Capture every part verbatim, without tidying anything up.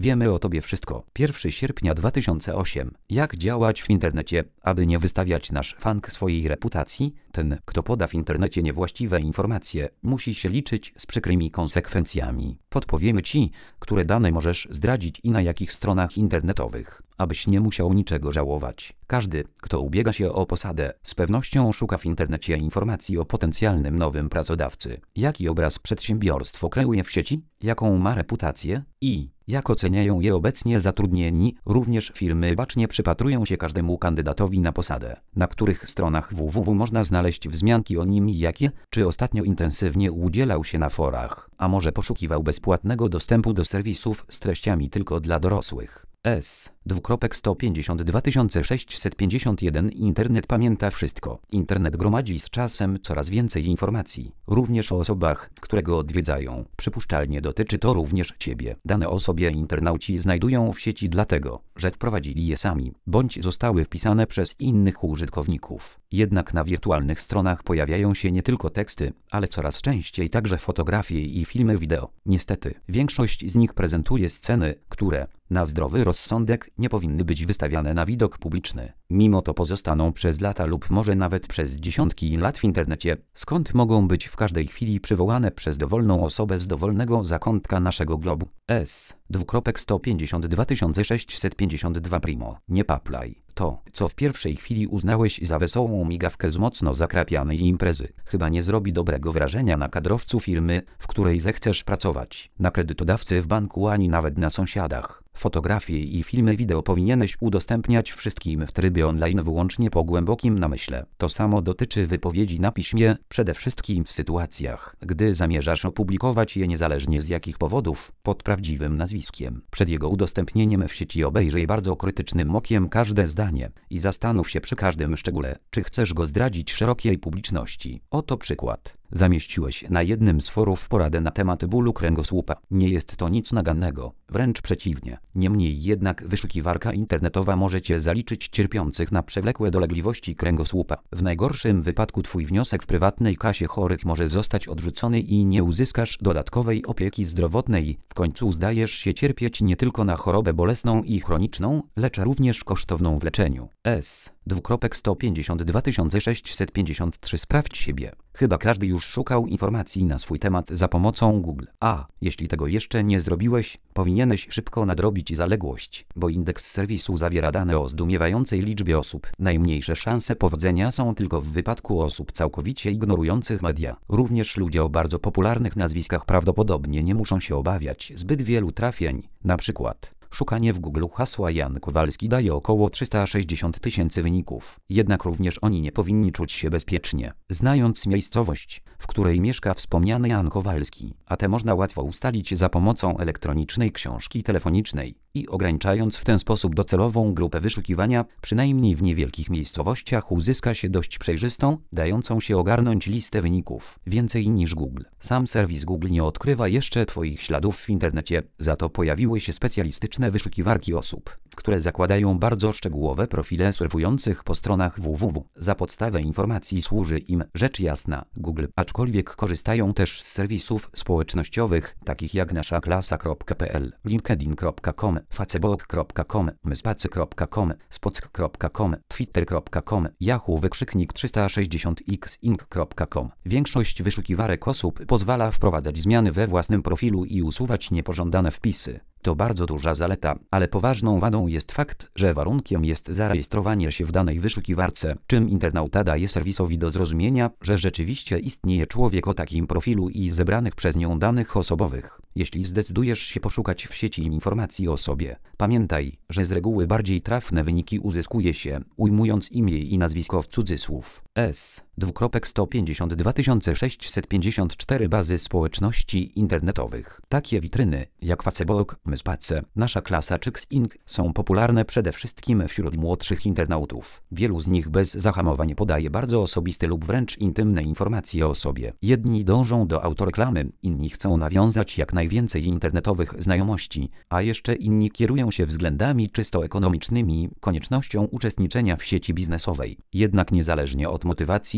Wiemy o tobie wszystko. pierwszego sierpnia dwa tysiące ósmego. Jak działać w internecie, aby nie wystawiać nasz fang swojej reputacji? Ten, kto poda w internecie niewłaściwe informacje, musi się liczyć z przykrymi konsekwencjami. Podpowiemy ci, które dane możesz zdradzić i na jakich stronach internetowych, abyś nie musiał niczego żałować. Każdy, kto ubiega się o posadę, z pewnością szuka w internecie informacji o potencjalnym nowym pracodawcy. Jaki obraz przedsiębiorstwo kreuje w sieci? Jaką ma reputację? I jak oceniają je obecnie zatrudnieni? Również firmy bacznie przypatrują się każdemu kandydatowi na posadę. Na których stronach www można znaleźć wzmianki o nim i jakie? Czy ostatnio intensywnie udzielał się na forach? A może poszukiwał bezpłatnego dostępu do serwisów z treściami tylko dla dorosłych? S. dwukropek sto pięćdziesiąt dwa tysiące sześćset pięćdziesiąt jeden. Internet pamięta wszystko. Internet gromadzi z czasem coraz więcej informacji, również o osobach, które go odwiedzają. Przypuszczalnie dotyczy to również ciebie. Dane o sobie internauci znajdują w sieci dlatego, że wprowadzili je sami, bądź zostały wpisane przez innych użytkowników. Jednak na wirtualnych stronach pojawiają się nie tylko teksty, ale coraz częściej także fotografie i filmy wideo. Niestety, większość z nich prezentuje sceny, które, na zdrowy rozsądek, nie powinny być wystawiane na widok publiczny. Mimo to pozostaną przez lata lub może nawet przez dziesiątki lat w internecie, skąd mogą być w każdej chwili przywołane przez dowolną osobę z dowolnego zakątka naszego globu. S. dwukropek sto pięćdziesiąt dwa tysiące sześćset pięćdziesiąt dwa primo. Nie paplaj. To, co w pierwszej chwili uznałeś za wesołą migawkę z mocno zakrapianej imprezy, chyba nie zrobi dobrego wrażenia na kadrowcu firmy, w której zechcesz pracować, na kredytodawcy w banku ani nawet na sąsiadach. Fotografie i filmy wideo powinieneś udostępniać wszystkim w trybie online wyłącznie po głębokim namyśle. To samo dotyczy wypowiedzi na piśmie, przede wszystkim w sytuacjach, gdy zamierzasz opublikować je niezależnie z jakich powodów, pod prawdziwym nazwiskiem. Przed jego udostępnieniem w sieci obejrzyj bardzo krytycznym okiem każde zdanie i zastanów się przy każdym szczególe, czy chcesz go zdradzić szerokiej publiczności. Oto przykład. Zamieściłeś na jednym z forów poradę na temat bólu kręgosłupa. Nie jest to nic nagannego, wręcz przeciwnie. Niemniej jednak wyszukiwarka internetowa może cię zaliczyć cierpiących na przewlekłe dolegliwości kręgosłupa. W najgorszym wypadku twój wniosek w prywatnej kasie chorych może zostać odrzucony i nie uzyskasz dodatkowej opieki zdrowotnej. W końcu zdajesz się cierpieć nie tylko na chorobę bolesną i chroniczną, lecz również kosztowną w leczeniu. S. dwukropek sto pięćdziesiąt dwa tysiące sześćset pięćdziesiąt trzy. Sprawdź siebie. Chyba każdy już szukał informacji na swój temat za pomocą Google. A jeśli tego jeszcze nie zrobiłeś, powinieneś szybko nadrobić zaległość, bo indeks serwisu zawiera dane o zdumiewającej liczbie osób. Najmniejsze szanse powodzenia są tylko w wypadku osób całkowicie ignorujących media. Również ludzie o bardzo popularnych nazwiskach prawdopodobnie nie muszą się obawiać zbyt wielu trafień. Na przykład szukanie w Google hasła Jan Kowalski daje około trzysta sześćdziesiąt tysięcy wyników. Jednak również oni nie powinni czuć się bezpiecznie. Znając miejscowość, w której mieszka wspomniany Jan Kowalski, a te można łatwo ustalić za pomocą elektronicznej książki telefonicznej i ograniczając w ten sposób docelową grupę wyszukiwania, przynajmniej w niewielkich miejscowościach uzyska się dość przejrzystą, dającą się ogarnąć listę wyników. Więcej niż Google. Sam serwis Google nie odkrywa jeszcze twoich śladów w internecie, za to pojawiły się specjalistyczne wyszukiwarki osób, które zakładają bardzo szczegółowe profile surfujących po stronach www. Za podstawę informacji służy im, rzecz jasna, Google, aczkolwiek korzystają też z serwisów społecznościowych, takich jak nasza klasa kropka p l, linkedin kropka com, facebook kropka com, myspacy kropka com, spock kropka com, twitter kropka com, yahoo wykrzyknik trzysta sześćdziesiąt x inc kropka com. Większość wyszukiwarek osób pozwala wprowadzać zmiany we własnym profilu i usuwać niepożądane wpisy. To bardzo duża zaleta, ale poważną wadą jest fakt, że warunkiem jest zarejestrowanie się w danej wyszukiwarce, czym internauta daje serwisowi do zrozumienia, że rzeczywiście istnieje człowiek o takim profilu i zebranych przez nią danych osobowych. Jeśli zdecydujesz się poszukać w sieci informacji o sobie, pamiętaj, że z reguły bardziej trafne wyniki uzyskuje się, ujmując imię i nazwisko w cudzysłów. S. dwukropek sto pięćdziesiąt dwa tysiące sześćset pięćdziesiąt cztery bazy społeczności internetowych. Takie witryny, jak Facebook, Myspace, nasza klasa czy X inc są popularne przede wszystkim wśród młodszych internautów. Wielu z nich bez zahamowań podaje bardzo osobiste lub wręcz intymne informacje o sobie. Jedni dążą do autoreklamy, inni chcą nawiązać jak najwięcej internetowych znajomości, a jeszcze inni kierują się względami czysto ekonomicznymi, koniecznością uczestniczenia w sieci biznesowej. Jednak niezależnie od motywacji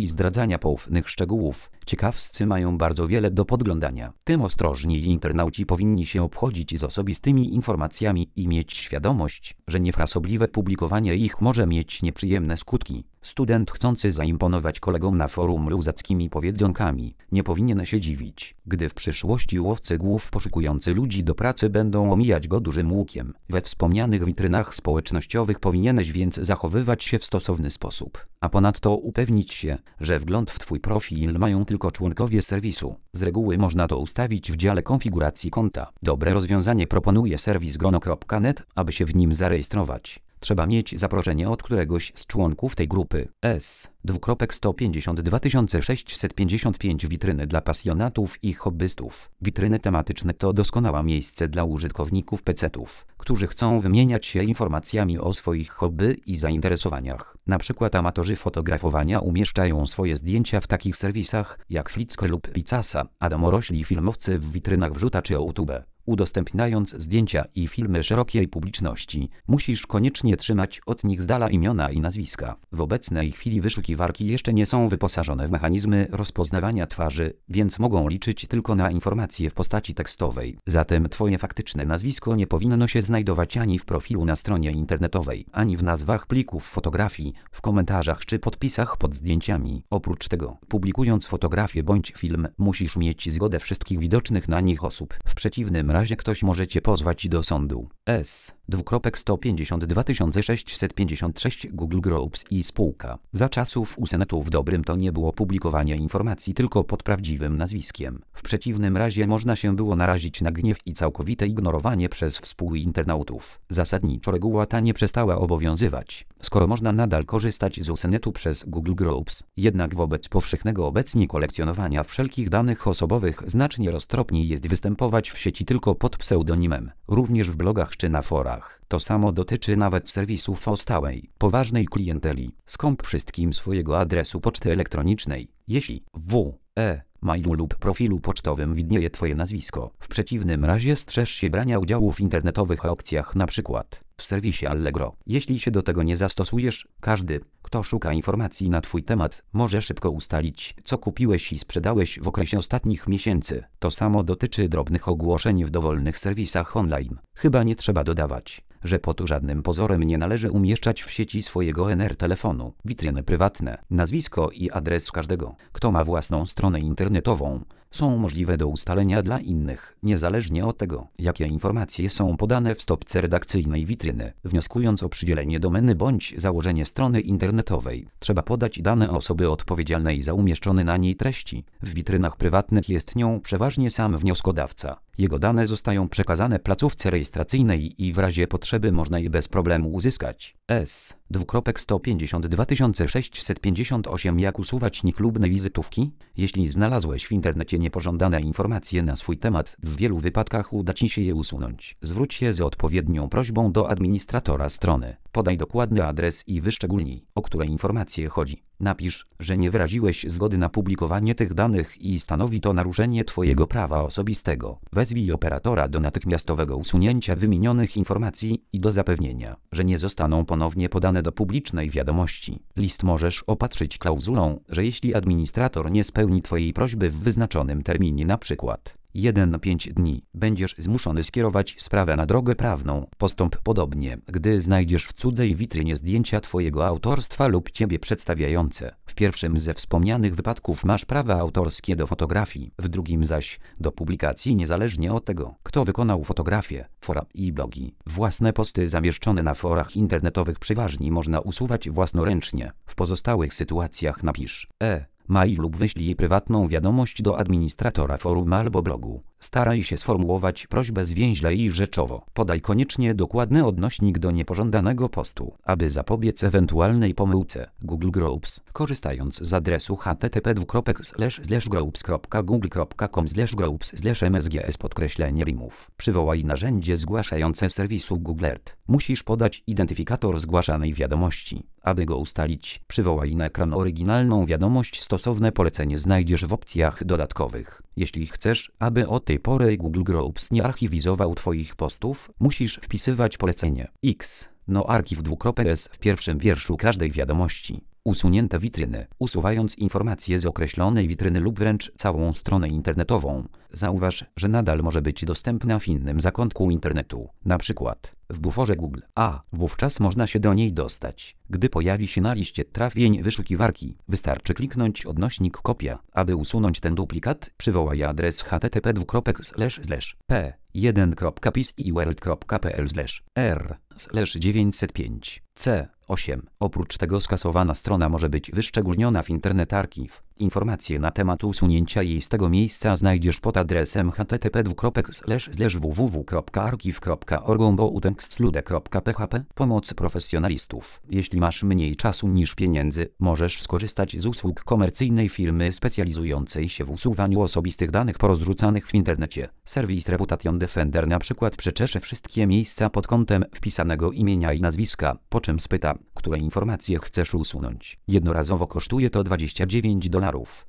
woli zdradzania poufnych szczegółów, ciekawscy mają bardzo wiele do podglądania. Tym ostrożniej internauci powinni się obchodzić z osobistymi informacjami i mieć świadomość, że niefrasobliwe publikowanie ich może mieć nieprzyjemne skutki. Student chcący zaimponować kolegom na forum luzackimi powiedzonkami nie powinien się dziwić, gdy w przyszłości łowcy głów poszukujący ludzi do pracy będą omijać go dużym łukiem. We wspomnianych witrynach społecznościowych powinieneś więc zachowywać się w stosowny sposób, a ponadto upewnić się, że wgląd w twój profil mają tylko członkowie serwisu. Z reguły można to ustawić w dziale konfiguracji konta. Dobre rozwiązanie proponuje serwis grono kropka net, aby się w nim zarejestrować. Trzeba mieć zaproszenie od któregoś z członków tej grupy. S. sto pięćdziesiąt dwa tysiące sześćset pięćdziesiąt pięć Witryny dla pasjonatów i hobbystów. Witryny tematyczne to doskonałe miejsce dla użytkowników pecetów, którzy chcą wymieniać się informacjami o swoich hobby i zainteresowaniach. Na przykład amatorzy fotografowania umieszczają swoje zdjęcia w takich serwisach jak Flickr lub Picasa, a domorośli filmowcy w witrynach wrzuta czy YouTube. Udostępniając zdjęcia i filmy szerokiej publiczności, musisz koniecznie trzymać od nich z dala imiona i nazwiska. W obecnej chwili wyszukiwarki jeszcze nie są wyposażone w mechanizmy rozpoznawania twarzy, więc mogą liczyć tylko na informacje w postaci tekstowej. Zatem twoje faktyczne nazwisko nie powinno się znajdować ani w profilu na stronie internetowej, ani w nazwach plików fotografii, w komentarzach czy podpisach pod zdjęciami. Oprócz tego, publikując fotografię bądź film, musisz mieć zgodę wszystkich widocznych na nich osób. W przeciwnym razie ktoś może cię pozwać do sądu. S. sto pięćdziesiąt dwa tysiące sześćset pięćdziesiąt sześć Google Groups i spółka. Za czasów Usenetu w dobrym tonie było publikowanie informacji tylko pod prawdziwym nazwiskiem. W przeciwnym razie można się było narazić na gniew i całkowite ignorowanie przez współinternautów. Zasadniczo reguła ta nie przestała obowiązywać, skoro można nadal korzystać z Usenetu przez Google Groups. Jednak wobec powszechnego obecnie kolekcjonowania wszelkich danych osobowych znacznie roztropniej jest występować w sieci tylko pod pseudonimem, również w blogach czy na forach. To samo dotyczy nawet serwisów o stałej, poważnej klienteli. Skąp wszystkim swojego adresu poczty elektronicznej, jeśli w e mailu lub profilu pocztowym widnieje twoje nazwisko. W przeciwnym razie strzeż się brania udziału w internetowych aukcjach, np. w serwisie Allegro. Jeśli się do tego nie zastosujesz, każdy, kto szuka informacji na twój temat, może szybko ustalić, co kupiłeś i sprzedałeś w okresie ostatnich miesięcy. To samo dotyczy drobnych ogłoszeń w dowolnych serwisach online. Chyba nie trzeba dodawać, że pod żadnym pozorem nie należy umieszczać w sieci swojego N R telefonu. Witryny prywatne, nazwisko i adres każdego, kto ma własną stronę internetową, są możliwe do ustalenia dla innych, niezależnie od tego, jakie informacje są podane w stopce redakcyjnej witryny. Wnioskując o przydzielenie domeny bądź założenie strony internetowej, trzeba podać dane osoby odpowiedzialnej za umieszczone na niej treści. W witrynach prywatnych jest nią przeważnie sam wnioskodawca. Jego dane zostają przekazane placówce rejestracyjnej i w razie potrzeby można je bez problemu uzyskać. S. sto pięćdziesiąt dwa tysiące sześćset pięćdziesiąt osiem Jak usuwać niechlubne wizytówki? Jeśli znalazłeś w internecie niepożądane informacje na swój temat, w wielu wypadkach uda ci się je usunąć. Zwróć się z odpowiednią prośbą do administratora strony. Podaj dokładny adres i wyszczególnij, o które informacje chodzi. Napisz, że nie wyraziłeś zgody na publikowanie tych danych i stanowi to naruszenie twojego prawa osobistego. Wezwij operatora do natychmiastowego usunięcia wymienionych informacji i do zapewnienia, że nie zostaną ponownie podane do publicznej wiadomości. List możesz opatrzyć klauzulą, że jeśli administrator nie spełni twojej prośby w wyznaczonym terminie, np. jeden na pięć dni, będziesz zmuszony skierować sprawę na drogę prawną. Postąp podobnie, gdy znajdziesz w cudzej witrynie zdjęcia twojego autorstwa lub ciebie przedstawiające. W pierwszym ze wspomnianych wypadków masz prawa autorskie do fotografii, w drugim zaś do publikacji niezależnie od tego, kto wykonał fotografię. Fora i blogi. Własne posty zamieszczone na forach internetowych przeważnie można usuwać własnoręcznie. W pozostałych sytuacjach napisz e mail lub wyślij prywatną wiadomość do administratora forum albo blogu. Staraj się sformułować prośbę zwięźle i rzeczowo. Podaj koniecznie dokładny odnośnik do niepożądanego postu, aby zapobiec ewentualnej pomyłce. Google Groups. Korzystając z adresu h t t p slash groups kropka google kropka com slash groups slash m s g s podkreślenie remove. Przywołaj narzędzie zgłaszające serwisu Google Earth. Musisz podać identyfikator zgłaszanej wiadomości. Aby go ustalić, przywołaj na ekran oryginalną wiadomość. Stosowne polecenie znajdziesz w opcjach dodatkowych. Jeśli chcesz, aby od tej pory Google Groups nie archiwizował twoich postów, musisz wpisywać polecenie X no archiv dwukropek s w pierwszym wierszu każdej wiadomości. Usunięte witryny. Usuwając informacje z określonej witryny lub wręcz całą stronę internetową, zauważ, że nadal może być dostępna w innym zakątku internetu, na przykład w buforze Google, a wówczas można się do niej dostać, gdy pojawi się na liście trafień wyszukiwarki. Wystarczy kliknąć odnośnik kopia. Aby usunąć ten duplikat, przywołaj adres h t t p dwukropek slash slash p jeden kropka pisworld kropka p l slash r slash dziewięćset pięć c osiem. Oprócz tego skasowana strona może być wyszczególniona w Internet Archive. Informacje na temat usunięcia jej z tego miejsca znajdziesz pod adresem h t t p dwukropek slash slash w w w kropka archive kropka org albo utextlude kropka p h p. Pomoc profesjonalistów. Jeśli masz mniej czasu niż pieniędzy, możesz skorzystać z usług komercyjnej firmy specjalizującej się w usuwaniu osobistych danych porozrzucanych w internecie. Serwis Reputation Defender na przykład przeczesze wszystkie miejsca pod kątem wpisanego imienia i nazwiska, po czym spyta, które informacje chcesz usunąć. Jednorazowo kosztuje to dwadzieścia dziewięć dolarów.